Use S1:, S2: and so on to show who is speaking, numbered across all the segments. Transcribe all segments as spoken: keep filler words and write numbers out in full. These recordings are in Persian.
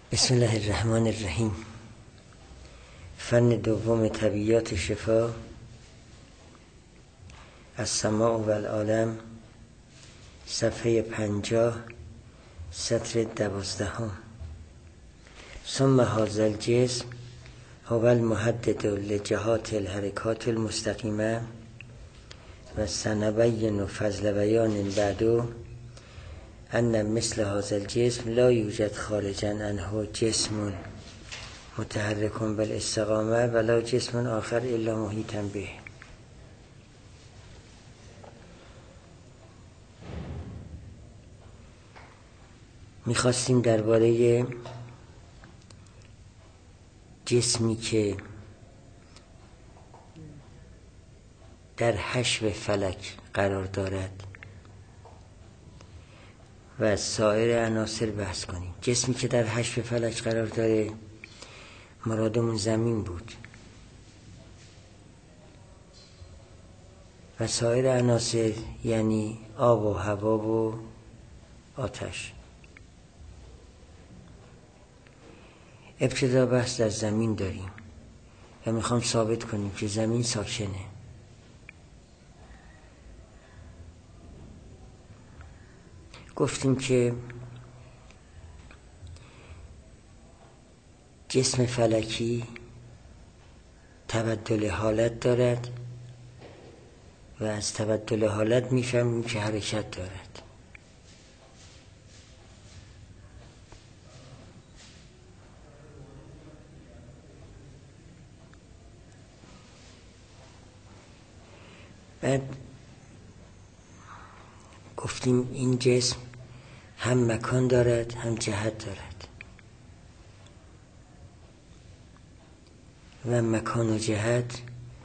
S1: بسم الله الرحمن الرحیم. فن دوم طبیعیات شفا، السماع و العالم، صفحه پنجاه، سطر دوازدهم. ثم هذا الجسم هو المحدد لجهات الحرکات المستقیمه و سنبین فضل بیان بعدو ان مثل هذا الجسم لا یوجد خارجا عنه جسم متحرک بالاستقامه ولا جسم آخر الا محیطا به. میخواستیم درباره جسمی که در حشو فلک قرار دارد و سایر عناصر بحث کنیم. جسمی که در حشو فلک قرار داره مرادمون زمین بود و سایر عناصر یعنی آب و هوا و آتش. ابتدا بحث در زمین داریم و میخوام ثابت کنیم که زمین ساکنه. گفتیم که جسم فلکی تبدل حالت دارد و از تبدل حالت میفهمیم که حرکت دارد. بعد گفتیم این جسم هم مکان دارد هم جهت دارد و مکان و جهت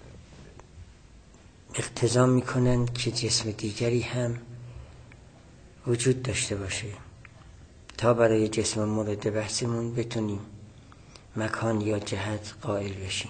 S1: اقتضا میکنند که جسم دیگری هم وجود داشته باشه تا برای جسم مورد بحثمون بتونیم مکان یا جهت قائل بشیم.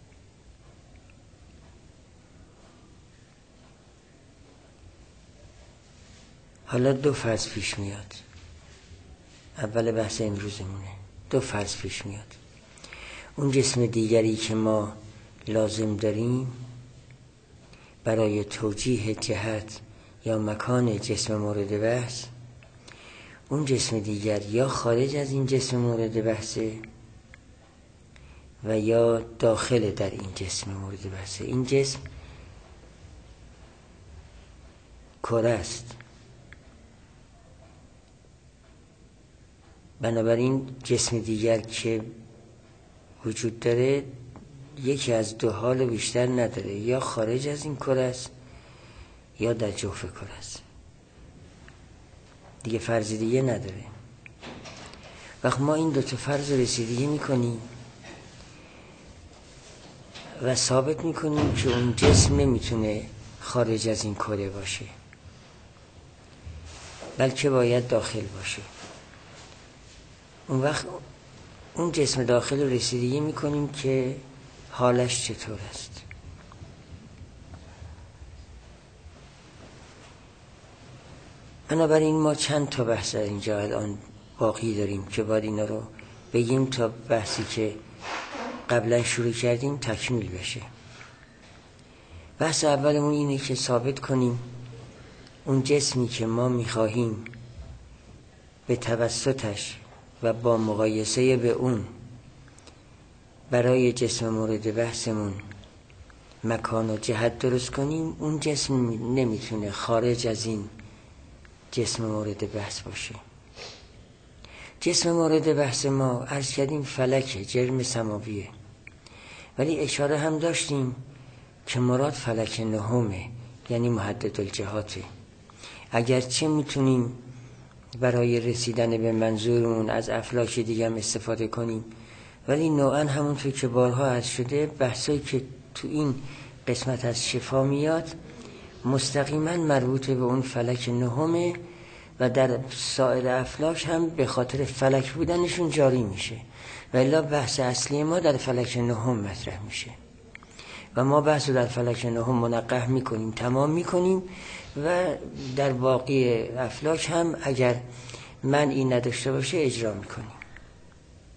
S1: حالا دو فرض پیش میاد. اول بحث امروزمونه. دو فرض پیش میاد. اون جسم دیگری که ما لازم داریم برای توجیه جهت یا مکان جسم مورد بحث، اون جسم دیگر یا خارج از این جسم مورد بحثه و یا داخل در این جسم مورد بحثه. این جسم کره است. بنابراین جسم دیگر که وجود داره یکی از دو حال بیشتر نداره، یا خارج از این کره است یا در جوف کره است. دیگه فرض دیگه نداره. وقت ما این دو تا فرض رسیدگی میکنیم و ثابت میکنیم که اون جسم نمیتونه خارج از این کره باشه بلکه باید داخل باشه. اون وقت اون جسم داخل رو رسیدگی میکنیم که حالش چطور است. بنابراین ما چند تا بحث در اینجا الان باقی داریم که باید اینا رو بگیم تا بحثی که قبلا شروع کردیم تکمیل بشه. بحث اولمون اینه که ثابت کنیم اون جسمی که ما میخواهیم به توسطش و با مقایسه به اون برای جسم مورد بحثمون مکان و جهت درست کنیم، اون جسم نمیتونه خارج از این جسم مورد بحث باشه. جسم مورد بحث ما عرض کردیم فلکه، جرم سماویه، ولی اشاره هم داشتیم که مراد فلک نهمه، یعنی محدد الجهاته. اگرچه میتونیم برای رسیدن به منظورمون از افلاک دیگه هم استفاده کنیم، ولی نوعا همونطور که بارها عرض شده بحثایی که تو این قسمت از شفا میاد مستقیما مربوط به اون فلک نهمه و در سایر افلاک هم به خاطر فلک بودنشون جاری میشه و الا بحث اصلی ما در فلک نهم مطرح میشه و ما بحث رو در فلک نهم منقح میکنیم، تمام میکنیم و در باقی افلاک هم اگر منعی نداشته باشه اجرا میکنیم.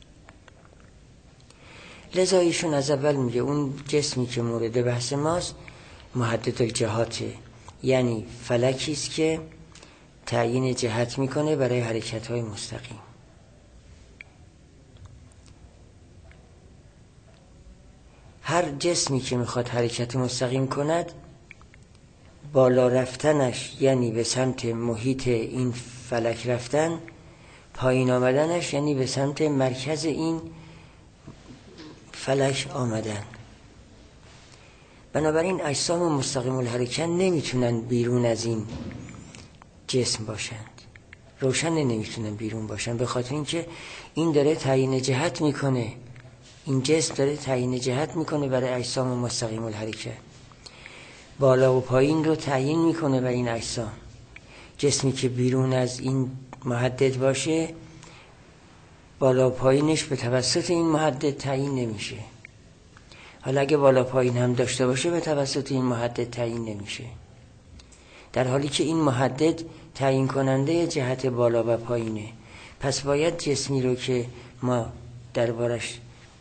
S1: لذا ایشون از اول میگه اون جسمی که مورد بحث ماست محدد الجهاته، یعنی فلکی است که تعیین جهت میکنه برای حرکت‌های مستقیم. هر جسمی که میخواد حرکت مستقیم کند، بالا رفتنش یعنی به سمت محیط این فلک رفتن، پایین آمدنش یعنی به سمت مرکز این فلک آمدن. بنابراین اجسام مستقیم الحرکت نمیتونن بیرون از این جسم باشند، روشن نمیتونن بیرون باشن، به خاطر اینکه این داره تعیین جهت میکنه، این جسم داره تعیین جهت میکنه برای اجسام مستقیم الحرکت، بالا و پایین رو تعیین میکنه برای این اجسام. جسمی که بیرون از این محدد باشه، بالا و پایینش به توسط این محدد تعیین نمیشه. حالا اگه بالا پایین هم داشته باشه به توسط این محدد تعیین نمیشه، در حالی که این محدد تعیین کننده جهت بالا و پایینه. پس باید جسمی رو که ما دربارش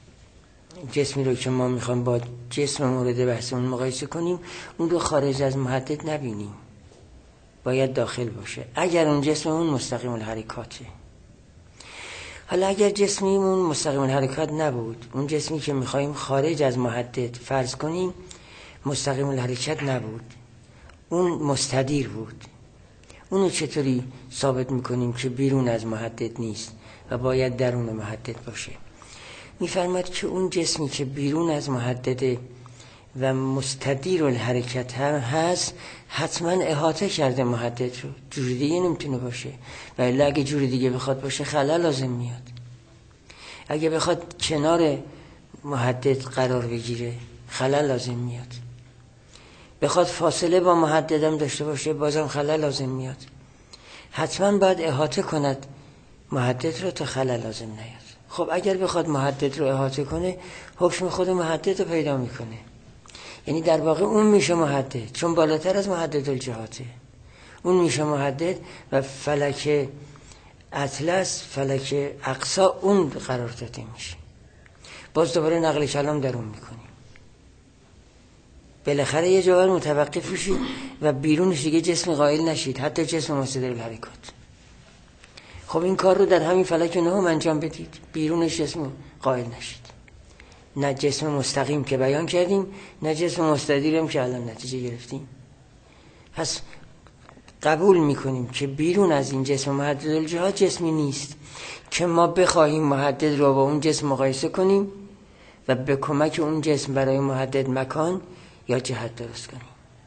S1: جسمی رو که ما میخوایم با جسم مورد بحثمون مقایسه کنیم، اون رو خارج از محدد نبینیم، باید داخل باشه. اگر اون جسممون مستقیم الحرکاته. حالا اگر جسمیمون مستقیم الحرکات نبود، اون جسمی که میخوایم خارج از محدد فرض کنیم مستقیم الحرکت نبود، اون مستدیر بود، اونو چطوری ثابت میکنیم که بیرون از محدد نیست و باید درون محدد باشه؟ میفرماد که اون جسمی که بیرون از محدده و مستدیر الحرکت هم هست، حتما احاطه کرده محدد رو، جوری دیگه نمیتونه باشه. و الا اگه جوری دیگه بخواد باشه خلل لازم میاد. اگه بخواد کنار محدد قرار بگیره خلل لازم میاد. بخواد فاصله با محددم داشته باشه بازم خلل لازم میاد. حتما باید احاطه کند محدد رو تا خلل لازم نیاد. خب اگر بخواد محدد رو احاطه کنه، حکم خود محدد رو پیدا میکنه، یعنی در واقع اون میشه محدد، چون بالاتر از محدد الجهاته. اون میشه محدد و فلک اطلس، فلک اقصا، اون قرار داده میشه. باز دوباره نقل کلام در اون میکنیم. بالاخره یه جوهر متوقف شید و بیرونش دیگه جسم قائل نشید، حتی جسم مستدیر الحرکات. خب این کار رو در همین فلک نهم انجام بدید، بیرونش جسم قائل نشید. نه جسم مستقیم که بیان کردیم، نه جسم مستدیرم که الان نتیجه گرفتیم. پس قبول میکنیم که بیرون از این جسم محدد الجهات جسمی نیست که ما بخواهیم محدد رو با اون جسم مقایسه کنیم و به کمک اون جسم برای محدد مکان یا جهت درست کنیم.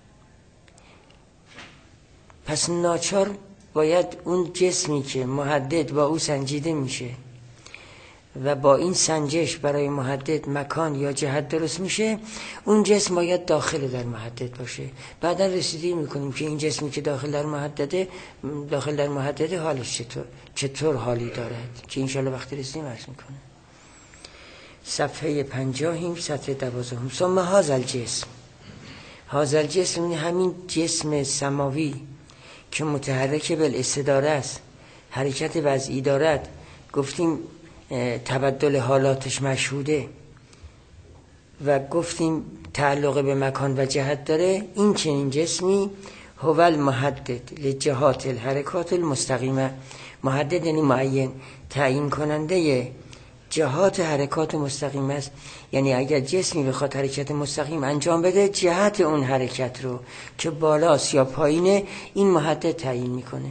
S1: پس ناچار باید اون جسمی که محدد با او سنجیده میشه و با این سنجش برای محدد مکان یا جهت درست میشه، اون جسم باید داخل در محدد باشه. بعدا رسیدگی میکنیم که این جسمی که داخل در محدده داخل در محدده حالش چطور چطور حالی دارد، که انشالله وقتی رسیدیم عرض میکنه. صفحه پنجاهیم، سطر دوازدهم. ثم هذا الجسم، هذا الجسم همین جسم سماوی که متحرک بالاستداره است، حرکت وضعی دارد، گفتیم تبدل حالاتش مشهوده و گفتیم تعلق به مکان و جهت داره. این چنین جسمی هو المحدد لجهات الحرکات المستقیمه. محدد یعنی معین، تعیین کننده جهات حرکات مستقیم است. یعنی اگر جسمی بخواد حرکت مستقیم انجام بده، جهت اون حرکت رو که بالاست یا پایینه این محدد تعیین میکنه.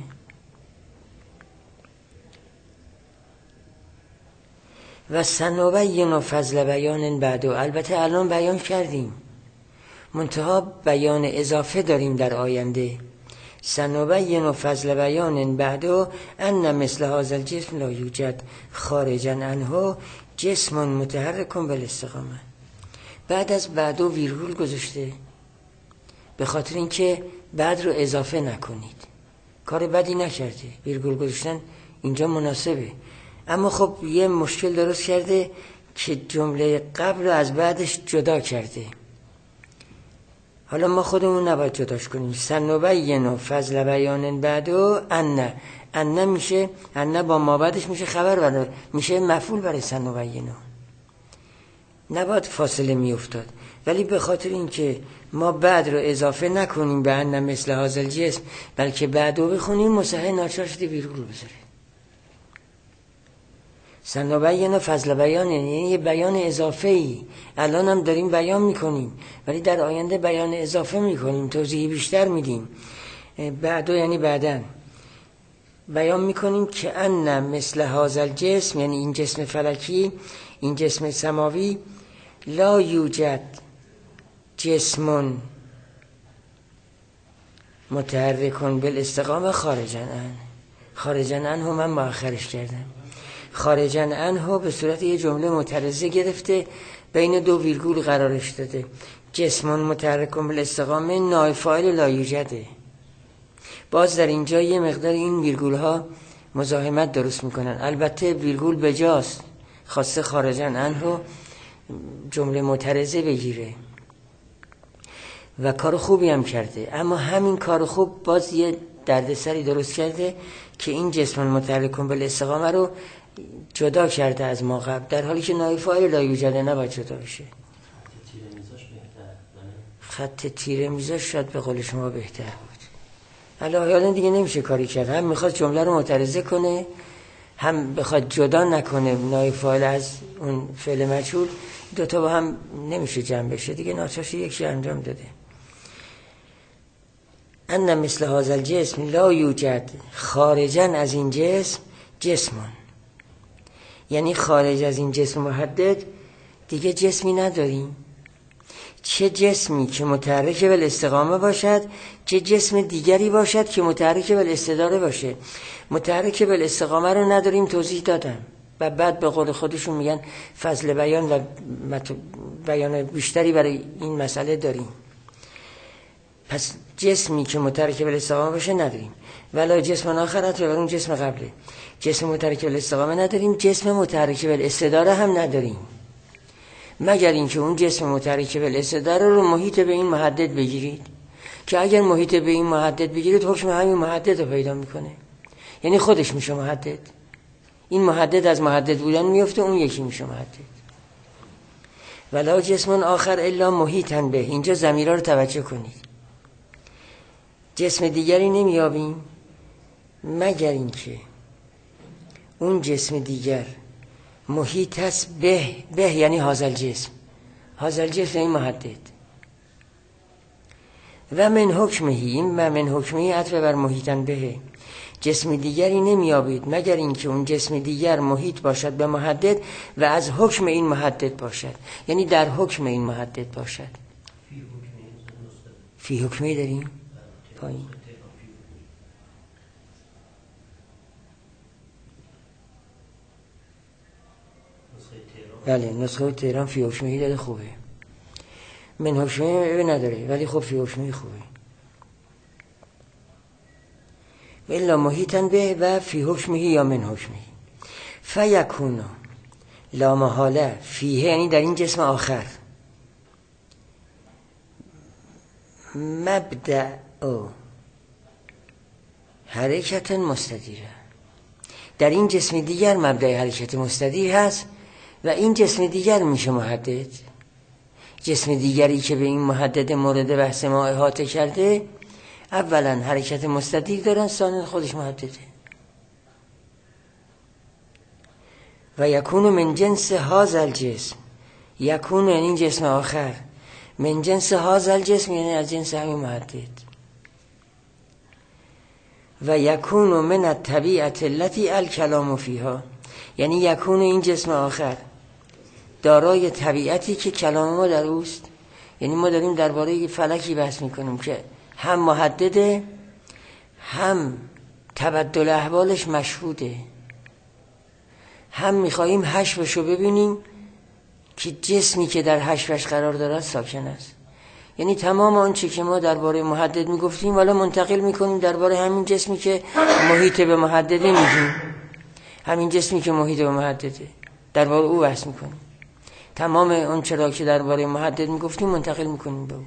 S1: و سنبین فضل بیان بعد، البته الان بیان کردیم، منتها بیان اضافه داریم در آینده. سنبین فضل بیان بعد ان مثل هذا الجسم لا یوجد خارجا عنه جسم متحرک بالاستقامه. بعد از بعد و ویرگول گذاشته به خاطر اینکه بعد رو اضافه نکنید. کار بدی نکرده، ویرگول گذاشتن اینجا مناسبه، اما خب یه مشکل درست کرده که جمله قبل رو از بعدش جدا کرده. حالا ما خودمون نباید جداش کنیم. سنبین فضل بیان بعدو ان ان میشه، ان با ما بعدش میشه خبر برای، میشه مفعول برای سنبین. نباید فاصله می افتاد، ولی به خاطر اینکه ما بعد رو اضافه نکنیم به ان مثل هذا الجسم، بلکه بعد رو بخونیم، مصحح ناچار شده ویرگول بذاره. سنبین فضل بیان یعنی یه بیان اضافه ای. الان هم داریم بیان میکنیم، ولی در آینده بیان اضافه میکنیم، توضیح بیشتر میدیم. بعدو یعنی بعدن بیان میکنیم که ان مثل هذا الجسم، یعنی این جسم فلکی، این جسم سماوی، لا یوجد جسم متحرکون بالاستقامه خارجاً عنه. خارجاً عنه من مؤخرش کردم. خارجاً عنه به صورت یه جمله معترضه گرفته، بین دو ویرگول قرارش داده. جسم متحرکون بالاستقامه نائب فاعل لا یوجده. باز در اینجا یه مقدار این ویرگول ها مزاحمت درست میکنن. البته ویرگول بجاست، خواسته خارجاً عنه جمله معترضه بگیره و کار خوبی هم کرده، اما همین کار خوب باز یه دردسری درست کرده که این جسم متحرکون بالاستقامه رو جدا کرده از ما قبل، در حالی که نائب فاعل لا یوجد نباید جدا بشه. خط تیره میزاش شاید به قول شما بهتر بود. الان دیگه نمیشه کاری کرد، هم میخواد جمله رو معترضه کنه، هم بخواد جدا نکنه نائب فاعل از اون فعل مجهول، دوتا با هم نمیشه جمع بشه دیگه، ناچارش یکی انجام داده. ان مثل هذا الجسم لا یوجد خارجاً از این جسم جسمون، یعنی خارج از این جسم محدد دیگه جسمی نداریم. چه جسمی که متحرک بالاستقامه باشد، چه جسم دیگری باشد که متحرک بالاستداره باشه. متحرک بالاستقامه رو نداریم، توضیح دادم، و بعد به قول خودشون میگن فضل بیان و بیان بیشتری برای این مسئله داریم. پس جسمی که متحرک بالاستقامه باشه نداریم. ولی جسم آخرت و اون جسم قبله. جسم متحرک بالاستقامه نداریم، جسم متحرک بالاستداره هم نداریم، مگر اینکه اون جسم متحرک بالاستداره رو محیط به این محدد بگیرید، که اگر محیط به این محدد بگیرید حکم همین محدد رو پیدا میکنه، یعنی خودش میشه محدد. این محدد از محدد بودن میفته، اون یکی میشه محدد. ولا جسم آخر الا محیطاً به. اینجا ضمیرها رو توجه کنید. جسم دیگری نمیابیم مگر اینکه اون جسم دیگر محیط است به به یعنی هذا الجسم. هذا الجسم یعنی محدد. و من حکمهی، این و من حکمهی عطف بر محیطاً به. جسم دیگری نمیابید مگر اینکه اون جسم دیگر محیط باشد به محدد و از حکم این محدد باشد، یعنی در حکم این محدد باشد. فی حکمه داریم پایین. بله، نسخه تهران فی حکمه داده، خوبه. من حکمه نداره ولی خب فی حکمه خوبه. الا محیطاً به و فی حکمه یا من حکمه. فیکون لا محاله فیه، یعنی در این جسم آخر، مبدأ حرکت مستدیره. در این جسم دیگر مبدأ حرکت مستدیر هست و این جسم دیگر میشه محدد. جسم دیگری که به این محدد مورد بحث ما احاطه کرده، اولا حرکت مستدیر دارن، ثانیا خودش محدده. و یکون من جنس هذا الجسم، یکون یعنی این جسم آخر، من جنس هذا الجسم یعنی از جنس همین محدد. و یکون من الطبیعت التي الکلام فیها، یعنی یکون این جسم آخر دارای طبیعتی که کلام ما در اوست. یعنی ما داریم درباره فلکی بحث میکنیم که هم محدده، هم تبدل احوالش مشهوده، هم میخواییم حشوشو ببینیم که جسمی که در حشوش قرار دارد ساکن است. یعنی تمام آنچه که ما درباره محدد میگفتیم والا منتقل میکنیم درباره همین جسمی که محیط به محدده میگیم. همین جسمی که محیط به محدده درباره او بحث میکنیم. تمام اون چرا که درباره محدد میگفتیم منتقل میکنیم به او.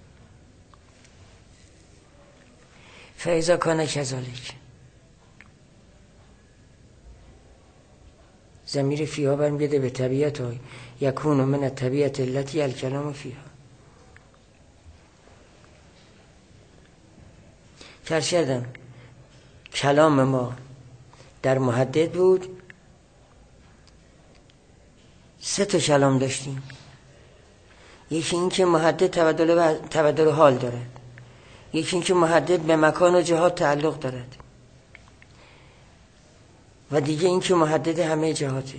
S1: فاذا کان کذالک، ضمیر فیها برمیگرده به طبیعت های یکون من الطبیعت التي الکلام فیها. کرد کردم کلام ما در محدد بود، سه تا کلام داشتیم. یکی این که محدد تبدل و تبدل حال دارد، یکی این که محدد به مکان و جهات تعلق دارد، و دیگه این که محدد همه جهاته.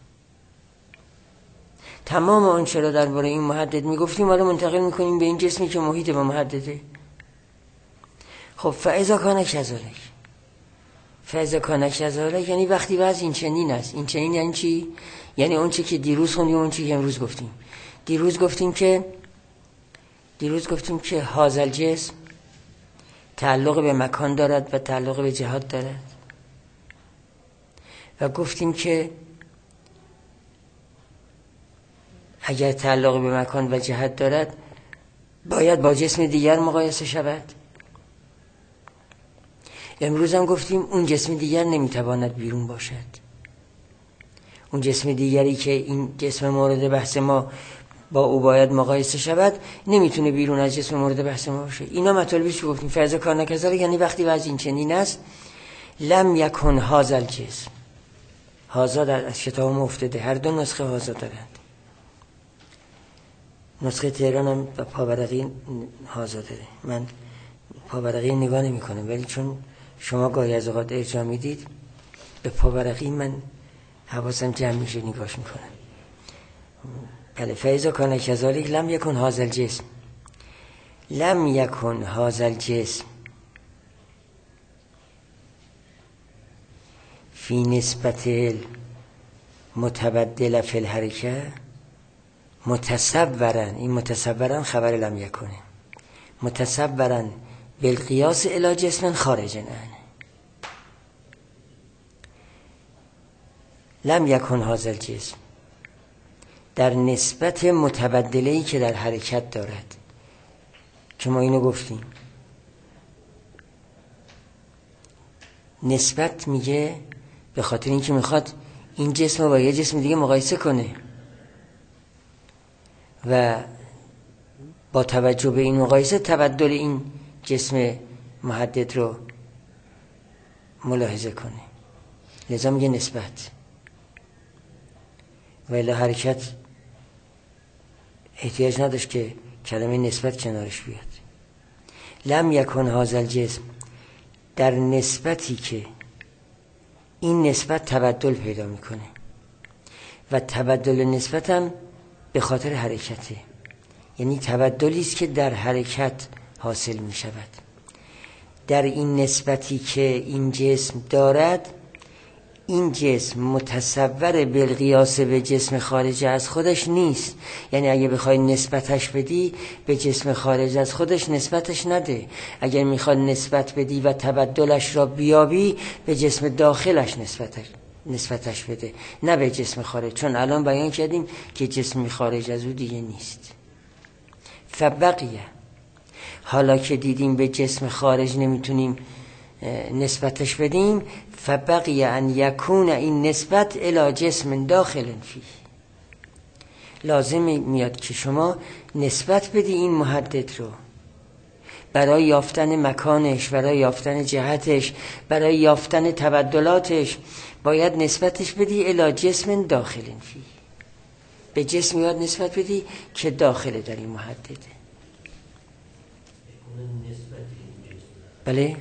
S1: تمام اون چرا درباره این محدد میگفتیم حالا منتقل میکنیم به این جسمی که محیط با محدده. خب فاذا کان کذالک، فاذا کان کذالک یعنی وقتی وضع این چنین است. این چنین یعنی چی؟ یعنی اون چی که دیروز خوندیم، اون چی که امروز گفتیم. دیروز گفتیم که دیروز گفتیم که هذا الجسم تعلق به مکان دارد و تعلق به جهات دارد، و گفتیم که اگر تعلق به مکان و جهت دارد باید با جسم دیگر مقایسه شود. امروز هم گفتیم اون جسم دیگر نمیتواند بیرون باشد. اون جسم دیگری که این جسم مورد بحث ما با او باید مقایسه شود نمیتونه بیرون از جسم مورد بحث ما باشه. اینا مطالبی که گفتیم. فاذا کان کذالک یعنی وقتی وضع این چنین است، لم یکن هذا الجسم. هذا در از کتاب ما افتاده، هر دو نسخه هذا دارند. نسخه تهران هم و پاورقی هذا داره. من پاورقی نگاه نمی کنم، ولی چون شما گاهی از اوقات ارجاع میدید به پاورقی، من حواسم جمع میشه نگاهش میکنم. بله. فاذا کان کذالک لم یکن هذا الجسم، لم یکن هذا الجسم فی نسبت متبدل فی الحرکه متصورن. این متصورن خبر لم یکنه. متصورن بالقیاس الی جسم خارج عنه. لم یکن هذا الجسم در نسبت متبدله‌ای که در حرکت دارد، که ما اینو گفتیم. نسبت میگه به خاطر اینکه میخواد این جسم رو با یه جسم دیگه مقایسه کنه و با توجه به این مقایسه تبدل این جسم محدد رو ملاحظه کنه. لذا میگه نسبت. و الا حرکت احتیاج نداشت که کلمه نسبت کنارش بیاد. لم یکن هذا الجسم در نسبتی که این نسبت تبدل پیدا میکنه و تبدل نسبت هم به خاطر حرکته، یعنی تبدلی است که در حرکت حاصل می شود. در این نسبتی که این جسم دارد، این جسم متصور بالقیاس به جسم خارج از خودش نیست. یعنی اگه بخوای نسبتش بدی به جسم خارج از خودش نسبتش نده. اگر میخواد نسبت بدی و تبدلش را بیابی به جسم داخلش نسبتش نسبتش بده، نه به جسم خارج. چون الان بیان کردیم که جسم خارج از او دیگه نیست. فبقیه، حالا که دیدیم به جسم خارج نمیتونیم نسبتش بدیم، فبقیه ان یکون این نسبت الی جسم داخل فیه. لازم میاد که شما نسبت بدی این محدد رو برای یافتن مکانش، برای یافتن جهتش، برای یافتن تبدلاتش، باید نسبتش بدی الی جسم داخل فیه. به جسم یاد نسبت بدی که داخل در این محدده. بله؟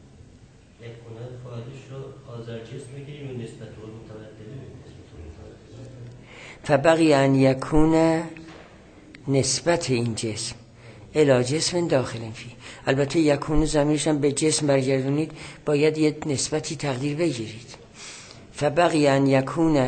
S1: فبقی ان یکون نسبت این جسم الی جسم داخل فی. البته یکون ضمیرش هم به جسم برگردونید، باید یه نسبتی تقدیر بگیرید. فبقی ان یکون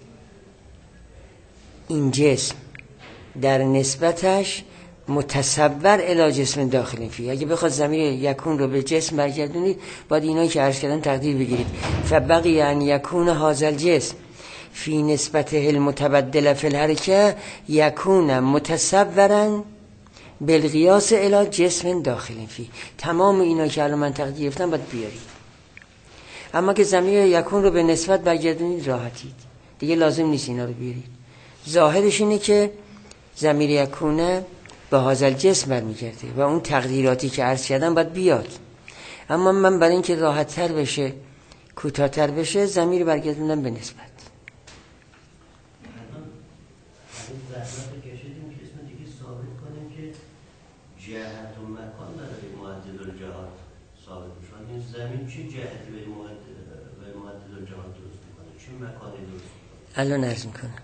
S1: این جسم در نسبتش متصور الی جسم داخل فی. اگه بخواد ضمیر یکون رو به جسم برگردونید، باید اینایی که عرض کردن تقدیر بگیرید. فبقی ان یکون هذا الجسم فی نسبته المتبدل فی الحرکه یکون متصورا بالقیاس الی جسم داخل فی. تمام اینا که الان من تقدیر گرفتم باید بیارید. اما که ضمیر یکون رو به نسبت برگردونید راحتید دیگه لازم نیست اینا رو بیارید. ظاهرش اینه که ضمیر یکونه به هذا الجسم برمیگرده و اون تقدیراتی که عرض کردم باید بیاد. اما من برای اینکه راحت تر بشه، کوتاه‌تر بشه، ضمیر برگردوندم به نسبت.
S2: جهت و مکان برای معدد الجهات ثابت میشن. این زمین چه جهتی به معدد الجهات درست میکنه، چه مکانی درست میکنه؟
S1: الان عرض میکنم.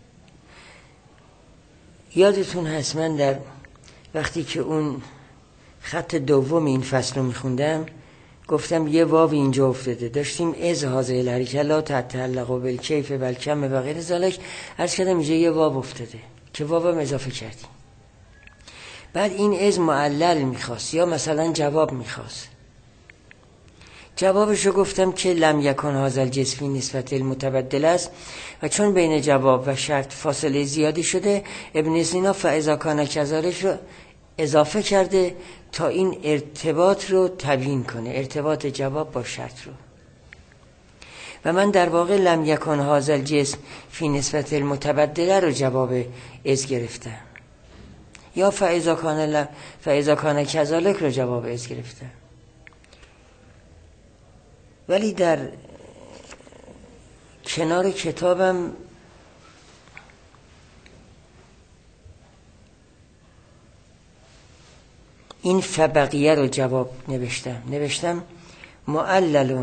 S1: یادتون هست من در وقتی که اون خط دوم این فصل رو میخوندم گفتم یه واو اینجا افتاده، داشتیم از هذه الحرکه لا تتعلق بالکیف بالکم و غیر ذلک، عرض کردم اینجا یه واو افتاده که واو هم اضافه کردیم. بعد این از معلل میخواست یا مثلا جواب میخواست. جوابش رو گفتم که لم یکن هذا الجسم نسبت المتبدل است و چون بین جواب و شرط فاصله زیادی شده ابن سینا فاذا کان کذالک رو اضافه کرده تا این ارتباط رو تبیین کنه، ارتباط جواب با شرط رو. و من در واقع لم یکن هذا الجسم فی نسبت المتبدل رو جواب از گرفتم، یا فاذا کان فاذا کان کذالک رو جواب از گرفتم. ولی در کنار کتابم این فبقیه رو جواب نوشتم نوشتم معلل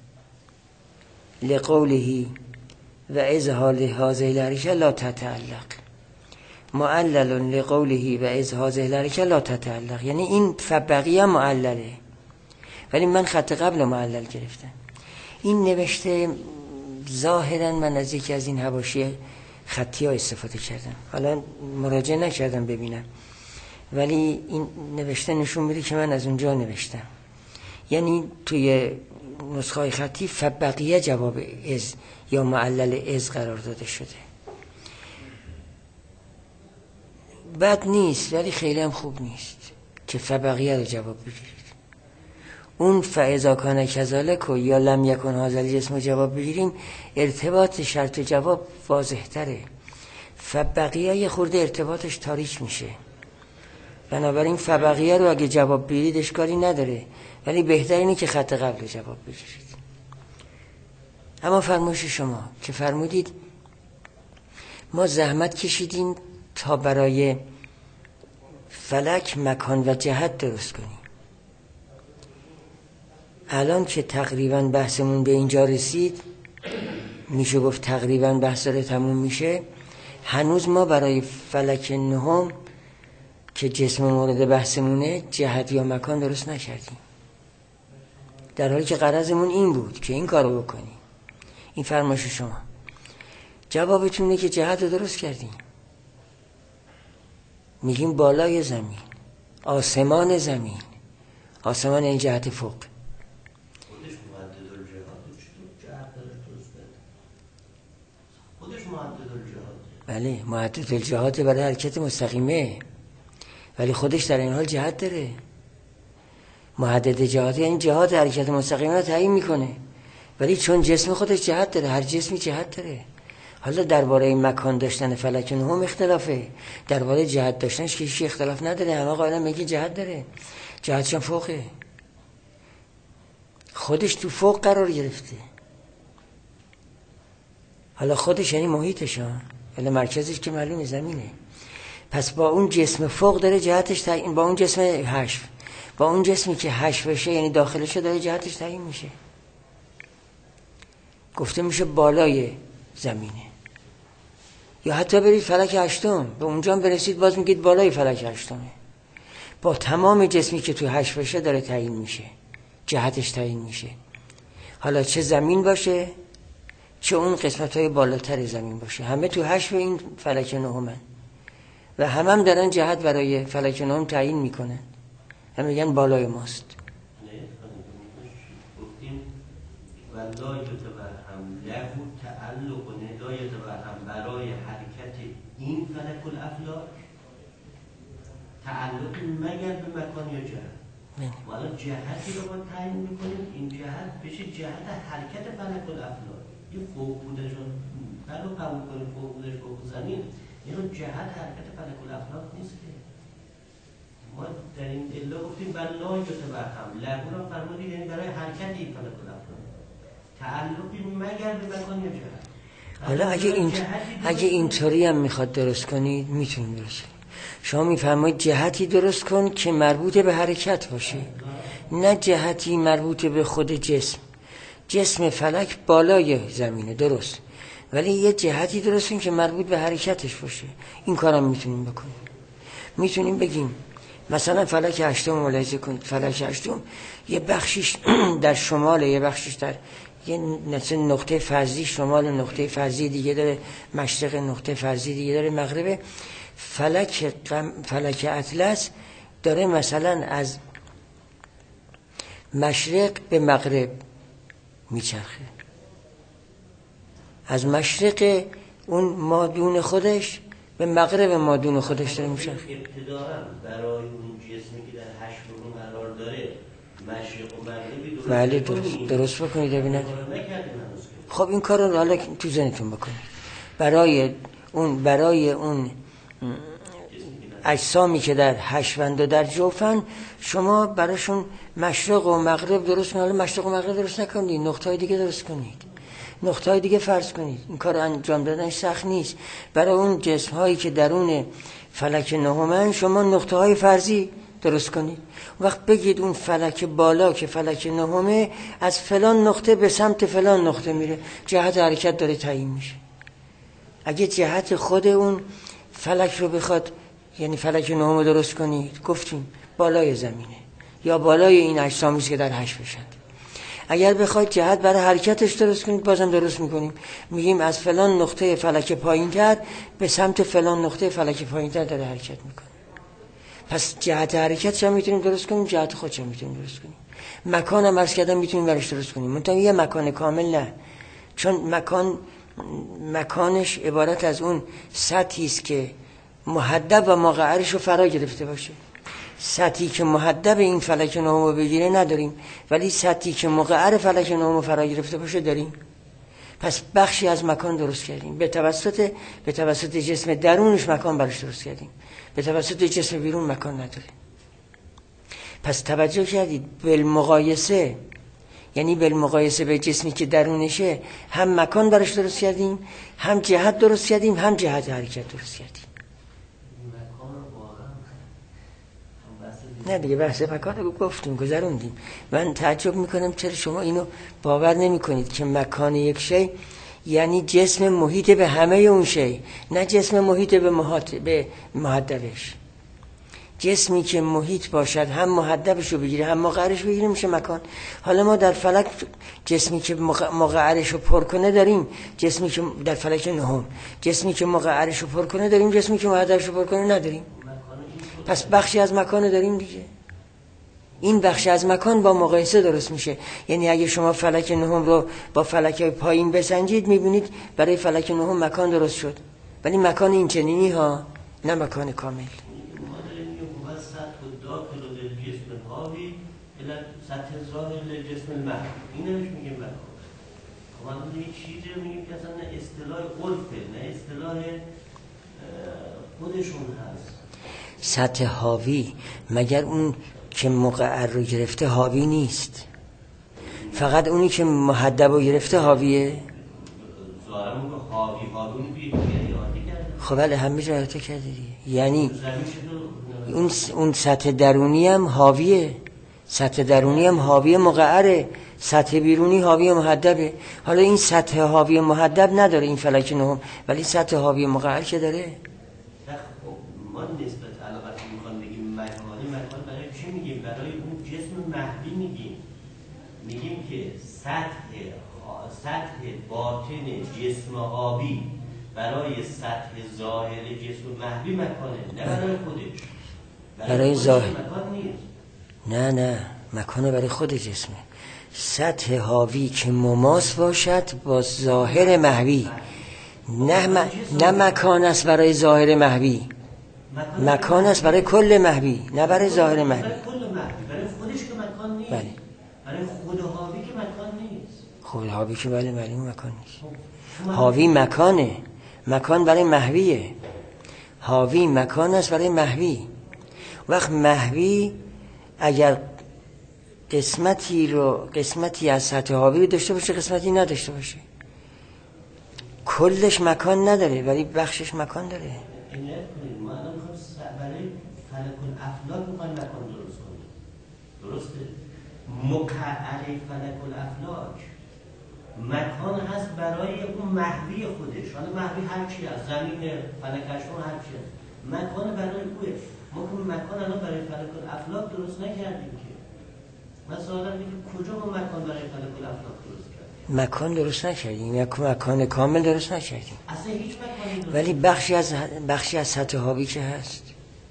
S1: لقوله و اظهار هذه الحرکه لا تتعلق، معلل لقوله و اظهار هذه الحرکه لا تتعلق، یعنی این فبقیه معلله ولی من خط قبل معلل گرفتم. این نوشته ظاهرا من از یکی از این حواشی خطی ها استفاده کردم، حالا مراجعه نکردم ببینم، ولی این نوشته نشون میده که من از اونجا نوشتم. یعنی توی نسخه خطی فبقیه جواب از یا معلل از قرار داده شده. بد نیست ولی خیلی هم خوب نیست که فبقیه رو جواب بگیرید. اون فاذا کان کذالک و یا لم یکن هذا الجسم جواب بگیریم، ارتباط شرط و جواب واضح تره. فبقیه یه خورده ارتباطش تاریک میشه، بنابراین فبقیه رو اگه جواب بگیرید اشکالی نداره، ولی بهتر اینه که خط قبل جواب بگیرید. اما فرمایش شما که فرمودید ما زحمت کشیدیم تا برای فلک مکان و جهت درست کنیم. الان که تقریبا بحثمون به اینجا رسید، میشه گفت تقریبا بحث داره تموم میشه، هنوز ما برای فلک نهم که جسم مورد بحثمونه جهت یا مکان درست نکردیم، در حالی که غرضمون این بود که این کارو بکنیم. این فرمایش شما. جوابتون اینه که جهت رو درست کردیم. میگیم بالای زمین، آسمان زمین. آسمان این جهت فوق.
S2: خودش معدد الجهات چطور جهت داره درست بده؟ خودش معدد الجهات.
S1: بله معدد الجهات برای حرکت مستقیمه، ولی خودش در این حال جهت داره. محدد جهات یعنی جهات حرکت مستقیمه رو تعیین میکنه، ولی چون جسم خودش جهت داره، هر جسمی جهت داره. حالا درباره مکان داشتن فلک نهم اختلافه، درباره جهت داشتنش که هیچ اختلاف نداره، همه قائلا میگن جهت داره. جهتشون فوقه، خودش تو فوق قرار گرفته. حالا خودش یعنی محیطش ها، ولی مرکزش که معلومه زمینه. پس با اون جسم فوق داره جهتش تعیین، با اون جسم حشو، با اون جسمی که حشو بشه یعنی داخلش داره جهتش تعیین میشه. گفته میشه بالای زمینه. یا حتی برید فلک هشتم، به اونجا هم برسید باز میگید بالای فلک هشتمه. با تمام جسمی که تو حشو بشه داره تعیین میشه، جهتش تعیین میشه. حالا چه زمین باشه چه اون قسمت های بالاتر زمین باشه، همه تو حشو این فلک نهمن و همه هم دارن جهت برای فلک نهم تعیین میکنن. هم میگن بالای ماست.
S2: گفتیم ولا یتوهم له تعلق و ندای یتوهم برای حرکت این فلک الافلاک تعلق مگر به مکان یا جهت. والا جهتی رو ما تعیین میکنیم، این جهت بشه جهت حرکت فلک الافلاک. یه فوق بودشون بعد رو قبول کنیم فوق بودش فوق زمین، اینو جهت حرکت فلک الافلاک نیست که ما در این الا گفتیم بنای یتبهم لغون هم فرمودید یعنی برای حرکت این فلک الافلاک تعلقی مگر به مکان یا جهت.
S1: حالا اگه این اگه اینطوری هم میخواد درست کنید میتونید درست کنید. شما میفرمایید جهتی درست کن که مربوط به حرکت باشه، نه جهتی مربوط به خود جسم. جسم فلک بالای زمینه درست، ولی یه جهتی درست کن که مربوط به حرکتش باشه. این کارم میتونیم بکنیم. میتونیم بگیم مثلا فلک هشتم ملاحظه کنید، فلک هشتم یه بخشیش در شمال، یه بخشیش در یه نقطه فرضی شمال، نقطه فرضی دیگه داره مشرق، نقطه فرضی دیگه داره مغرب. فلک فلک اطلس داره مثلا از مشرق به مغرب میچرخه، از مشرق اون مادون خودش به مغرب مادون خودش داره میچرخه.
S2: ابتداءً برای اون جسمی که در هشت برون قرار داره مشرق و مغربی درست
S1: بله درست درست بکنید ببینید. خب این کار رو حالا تو ذهنتون بکنید. برای اون برای اون اجسامی که در حشوند و در جوفن شما براشون مشرق و مغرب درست کنید. حالا مشرق و مغرب درست نکنید، نقطه‌های دیگه درست کنید، نقطه‌های دیگه فرض کنید. این کار انجام دادن سخت نیست. برای اون جسم‌هایی که درون فلک نهمن شما نقطه‌های فرضی درست کنید. وقت بگید اون فلک بالا که فلک نهمه از فلان نقطه به سمت فلان نقطه میره، جهت حرکت داره تعیین میشه. اگه جهت خود اون فلک رو بخواد، یعنی فلک نهم درست کنید، گفتیم بالای زمینه یا بالای این اجسامی که در حشو بشن. اگر بخواید جهت برای حرکتش درست کنید بازم درست میکنیم، میگیم از فلان نقطه فلک پایین‌تر به سمت فلان نقطه فلک پایین‌تر داره حرکت میکنه. پس جهت حرکتش هم میتونیم درست کنیم، جهت خودش هم میتونیم درست کنیم. مکان هم عرض کردم میتونیم برش درست کنیم، منتها یه مکان کامل نه، چون مکان مکانش عبارت از اون سطحی است که محدب و مقعرش رو فرا گرفته باشه. سطحی که محدب این فلک نهم رو بگیره نداریم، ولی سطحی که مقعر فلک نهم رو فرا گرفته باشه داریم. پس بخشی از مکان درست کردیم، به توسط به توسط جسم درونش مکان برش درست کردیم، به توسط جسم بیرون مکان نداره. پس توجه کردید بالمقایسه، یعنی بالمقایسه به جسمی که درونشه هم مکان برش درست کردیم، هم جهت درست کردیم، هم جهت حرکت درست کردیم. نه دیگه بحث مکان رو گفتیم، گذروندیم. من تعجب میکنم چرا شما اینو باور نمی کنید که مکان یک شی یعنی جسم محیط به همه اون شی، نه جسم محیط به محاط به محدبش. جسمی که محیط باشد هم محدبش رو بگیره هم مقعرش بگیره میشه مکان. حالا ما در فلک جسمی که مقعرش رو پر کنه داریم، جسمی که در فلک نهم جسمی که مقعرش رو پر کنه داریم، جسمی که محدبش رو پر کنه نداریم. پس بخشی از مکان داریم دیگه. این بخشی از مکان با مقایسه درست میشه. یعنی اگه شما فلک نهم رو با فلک پایین بسنجید میبینید برای فلک نهم مکان درست شد، ولی مکان این چنینی ها، نه مکان کامل.
S2: سطح ظاهر جسم المحو، این نمیش میگیم مکان. خب ما یه چیزی رو میگیم که اصلا نه اصطلاح عرفه نه اصطلاح خودشون هست.
S1: سطح حاوی مگر اون که مقعر رو گرفته حاوی نیست؟ فقط اونی که محدب رو گرفته حاویه؟
S2: ظاهرا اون حاوی حاوی بیه یادی کرده.
S1: خب بله همه جا یادی کرده دیگه. یعنی اون اون سطح درونی هم حاویه، سطح درونی هم حاوی مقعره، سطح بیرونی حاوی محدبه. حالا این سطح حاوی محدب نداره این فلک نهم، ولی سطح حاوی مقعر که داره.
S2: ما نسبت علاقه میخوام بگیم مکانی، مکان برای چی میگیم؟ برای اون جسم محوی میگیم. میگیم که سطح سطح باطن جسم آبی برای سطح ظاهر جسم محوی مکانه، نه برای خودش. برای,
S1: برای ظاهر
S2: مکان نیست.
S1: نه نه مکانه برای خود جسمه. سطح حاوی که مماس باشد با ظاهر محوی، نه م... نه مکان است برای ظاهر محوی، مکان است برای کل محوی، نه برای ظاهر محوی.
S2: برای کل محوی، برای خودش که مکان نیست.
S1: بله.
S2: برای خود حاوی که مکان نیست.
S1: خود حاوی که بله معلوم مکان نیست. حاوی مکانه، مکان برای محویه. حاوی مکان است برای محوی. وقت محوی اگر قسمتی رو قسمتی از سطح حاوی رو داشته باشه، قسمتی نداشته باشه، کلش مکان نداره ولی بخشش مکان داره.
S2: ما الان میخوایم برای فلک الافلاک میخوایم مکان درست کنیم، درسته؟ مکعر فلک الافلاک مکان هست برای اون محوی خودش. حالا محوی هر چی هست، زمین، فلک هشتم، هر چی هست، مکان برای اوه. ما که مکان الان برای فلک الافلاک درست نکردیم که. مثلا آدم میگه کجا ما مکان برای فلک الافلاک درست کردیم؟
S1: مکان درست نکردیم، یک مکان کامل درست نکردیم.
S2: اصلا هیچ مکانی درست.
S1: ولی بخشی از بخشی از سطح حاوی که هست،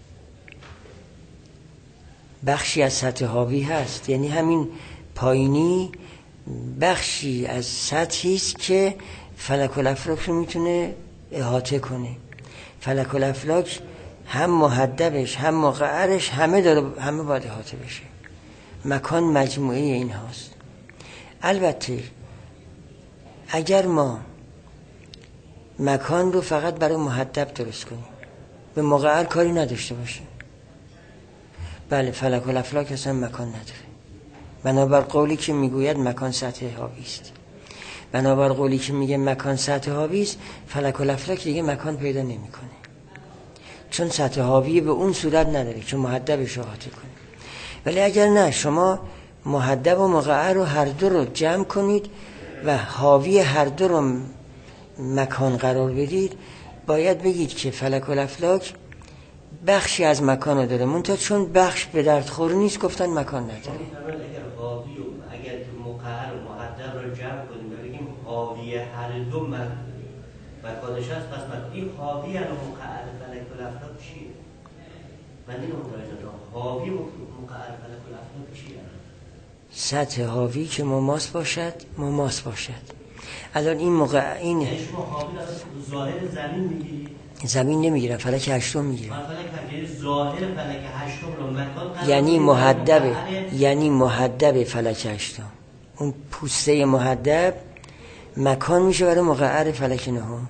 S1: بخشی از سطح حاوی هست، یعنی همین پایینی بخشی از سطحی است که فلک الافلاک رو میتونه احاطه کنه. فلک الافلاک هم محدبش هم مقعرش همه داره، همه باید احاطه بشه. مکان مجموعه این هاست. البته اگر ما مکان رو فقط برای محدب درست کنیم، به مقعر کاری نداشته باشیم، بله فلک الافلاک اصلا مکان نداره. بنابر قولی که میگوید مکان سطح حاوی است، بنابر قولی که میگه مکان سطح حاوی است، فلک الافلاک دیگه مکان پیدا نمیکنه، چون سطح حاوی به اون صورت نداره چون محدبش احاطه کنه. ولی اگر نه، شما محدب و مقعر رو هر دو رو جمع کنید و حاوی هر دو رو مکان قرار بدید، باید بگید که فلک الافلاک بخشی از مکان رو داره، منتها چون بخش به درد خور نیست گفتن مکان نداره.
S2: اگر حاوی و اگر مقعر و محدب رو جمع کنیم و بگیم حاوی هر دو مکانش هست، پس مکان این حاوی و مقعر فلک الافلاک چیه؟ من اینو متوجه نشدم. حاوی و مقعر فلک الافلاک چیه؟
S1: سطح حاوی که مماس باشد، مماس باشد. الان این موقع این
S2: شما حاوی رو ظاهر زمین میگیرید؟
S1: زمین نمیگیرم، فلک هشتم میگیرم.
S2: فلک ظاهر فلک هشتم رو مکان قرار
S1: یعنی محدب، یعنی محدب فلک هشتم، اون پوسته محدب مکان میشه برای مقعر فلک نهم.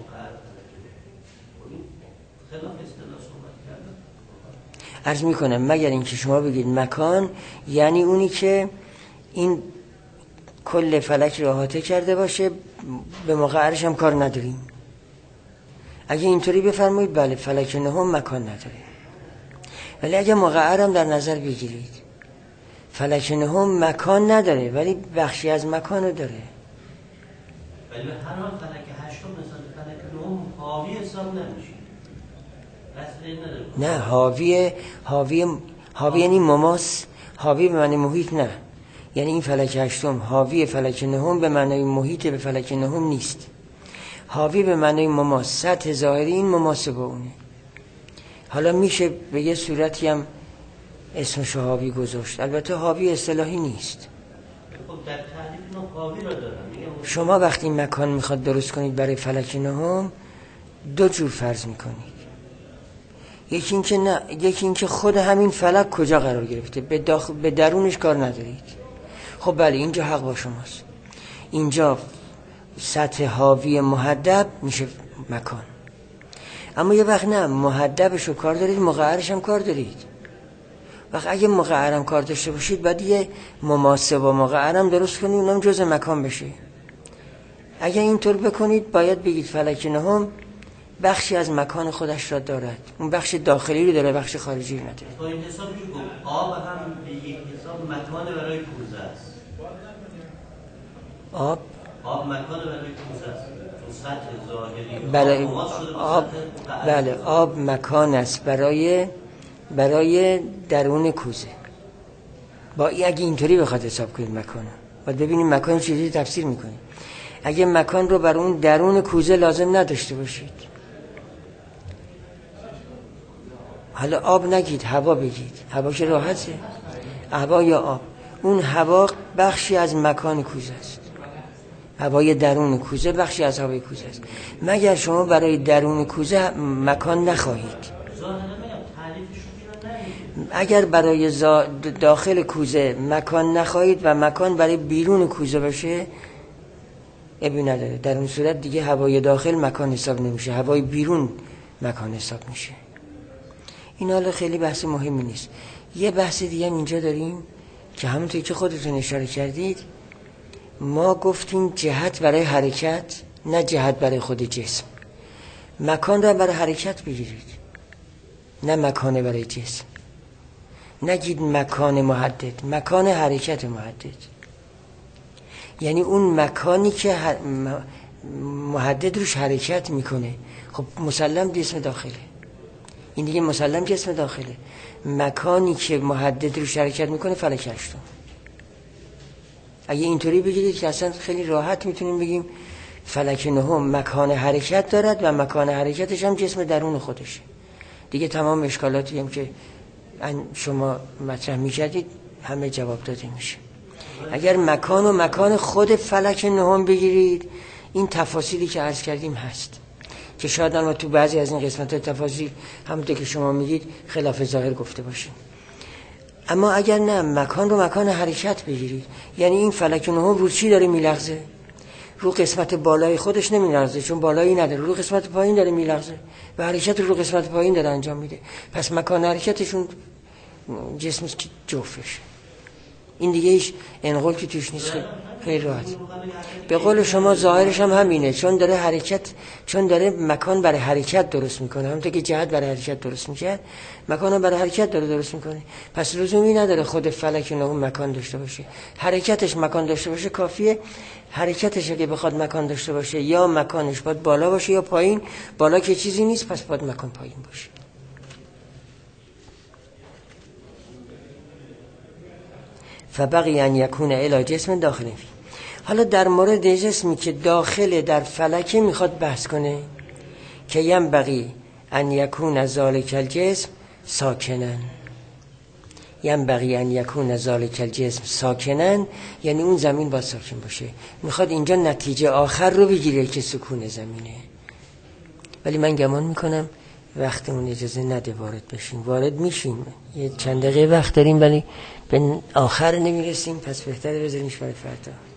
S1: عرض میکنم مگر اینکه شما بگید مکان یعنی اونی که این کل فلک رو احاطه کرده باشه، به مقعرش هم کار نداریم. اگه اینطوری بفرمایید بله فلک نهم مکان نداره. ولی اگه مقعر هم در نظر بگیرید، فلک نهم مکان نداره ولی بخشی از مکان رو داره.
S2: ولی به هر حال فلک هشتم مثلا فلک نهم حاوی حساب نمیشه.
S1: نه حاوی حاوی حاوی یعنی مماس، حاوی به معنی محیط نه. یعنی این فلک هشتم حاوی فلک نهم به معنی محیط به فلک نهم نیست. حاوی به معنی مماس، سطح ظاهری این مماس با اونه. حالا میشه به یه صورتی هم اسمش حاوی گذاشت، البته حاوی اصطلاحی نیست.
S2: خب در تعریف ما حاوی رو دارم.
S1: شما وقتی مکان میخواد درست کنید برای فلک نهم دو جور فرض میکنید. یکی این که نه، یکی این که خود همین فلک کجا قرار گرفته، به داخل به درونش کار ندارید. خب بله اینجا حق با شماست، اینجا سطح حاوی محدب میشه مکان. اما یه وقت نه، محدبش رو کار دارید، مقعرش هم کار دارید. وقت اگه مقعرم کار داشته باشید باید یه مماسه با مقعرم درست کنید، اونم جز مکان بشه. اگه اینطور بکنید باید بگید فلک نهم بخشی از مکان خودش را دارد، اون بخش داخلی رو داره، بخش خارجی رو نداره.
S2: با این حساب میشه گفت آب هم به یک حساب مکان برای کوزه است.
S1: آب
S2: آب مکان برای کوزه است. تو سطح ظاهری
S1: برای
S2: آب
S1: بله آب مکان است برای برای درون کوزه. با اگه اینطوری بخواد حساب کنید مکانو، باید ببینیم مکان چجوری تفسیر میکنید. اگه مکان رو بر اون درون کوزه لازم نداشته باشید، حالا آب نگید، هوا بگید، هوا که راحته، هوا یا آب، اون هوا بخشی از مکان کوزه است، هوای درون کوزه بخشی از هوای کوزه است. مگر شما برای درون کوزه مکان نخواهید. اگر برای داخل کوزه مکان نخواهید و مکان برای بیرون کوزه باشه، ابی نداره. در اون صورت دیگه هوای داخل مکان حساب نمیشه، هوای بیرون مکان حساب میشه. این حالا خیلی بحث مهمی نیست. یه بحث دیگه هم اینجا داریم که همونطور که خودتون اشاره کردید، ما گفتیم جهت برای حرکت، نه جهت برای خود جسم. مکان را برای حرکت بگیرید، نه مکان برای جسم. نگید مکان محدد، مکان حرکت محدد. یعنی اون مکانی که محدد روش حرکت میکنه، خب مسلم جسم داخله. این دیگه مسلم جسم داخله. مکانی که محدد روش حرکت میکنه فلک هشتم. اگه اینطوری بگیرید که اصلا خیلی راحت میتونیم بگیم فلک نهم مکان حرکت دارد و مکان حرکتش هم جسم درون خودشه. دیگه تمام اشکالاتی هم که شما مطرح میکردید همه جواب داده میشه. اگر مکان و مکان خود فلک نهم بگیرید، این تفاصیلی که عرض کردیم هست که شاید ما تو بعضی از این قسمت تفاصیل همونطور که شما میگید خلاف ظاهر گفته باشیم. اما اگر نه، مکان رو مکان حرکت بگیرید، یعنی این فلک نهم رو چی داره میلغزه؟ رو قسمت بالای خودش نمیلغزه، چون بالایی نداره. رو قسمت پایین داره میلغزه و حرکت رو قسمت پایین داره انجام میده. پس مکان حرکتشون جسم جوفش. این دیگه ایش انقل که توش نیست، خیلی راحت. به قول شما ظاهرش هم همینه، چون داره حرکت، چون داره مکان برای حرکت درست میکنه، همونطور که جهت برای حرکت درست میکرد، مکان برای حرکت داره درست میکنه. پس لزومی نداره خود فلک نهم مکان داشته باشه. حرکتش مکان داشته باشه کافیه. حرکتش اگه بخواد مکان داشته باشه، یا مکانش باید بالا باشه یا پایین. بالا که چیزی نیست، پس باید مکان پایین باشه. فبقی ان یکون الی جسم داخل فی. حالا در مورد جسمی که داخل در فلکه میخواد بحث کنه که ینبغی ان یکون ذالک الجسم ساکنن. ینبغی ان یکون ذالک الجسم ساکنن یعنی اون زمین باید ساکن باشه. میخواد اینجا نتیجه آخر رو بگیره که سکون زمینه. ولی من گمان میکنم وقتمون اجازه نده وارد بشیم. وارد میشیم، یه چند دقیقه وقت داریم ولی به آخر نمیرسیم، پس بهتره بذاریمش برای فردا.